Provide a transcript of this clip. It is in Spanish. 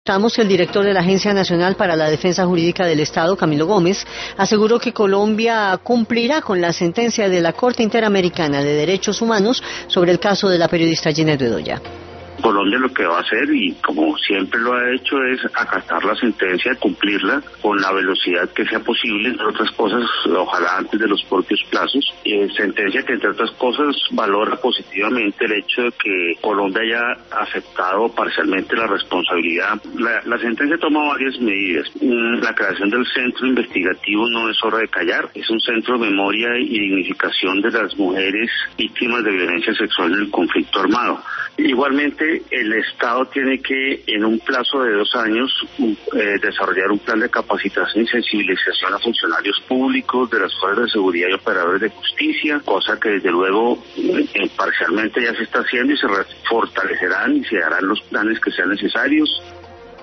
contactamos, el director de la Agencia Nacional para la Defensa Jurídica del Estado, Camilo Gómez, aseguró que Colombia cumplirá con la sentencia de la Corte Interamericana de Derechos Humanos sobre el caso de la periodista Ginette Bedoya. Colombia lo que va a hacer, y como siempre lo ha hecho, es acatar la sentencia, cumplirla con la velocidad que sea posible, entre otras cosas, ojalá antes de los propios plazos. Sentencia que, entre otras cosas, valora positivamente el hecho de que Colombia haya aceptado parcialmente la responsabilidad. La sentencia toma varias medidas. La creación del centro investigativo no es hora de callar, es un centro de memoria y dignificación de las mujeres víctimas de violencia sexual en el conflicto armado. Igualmente, el Estado tiene que, en un plazo de 2 años, desarrollar un plan de capacitación y sensibilización a funcionarios públicos de las fuerzas de seguridad y operadores de justicia, cosa que desde luego parcialmente ya se está haciendo y se fortalecerán y se darán los planes que sean necesarios.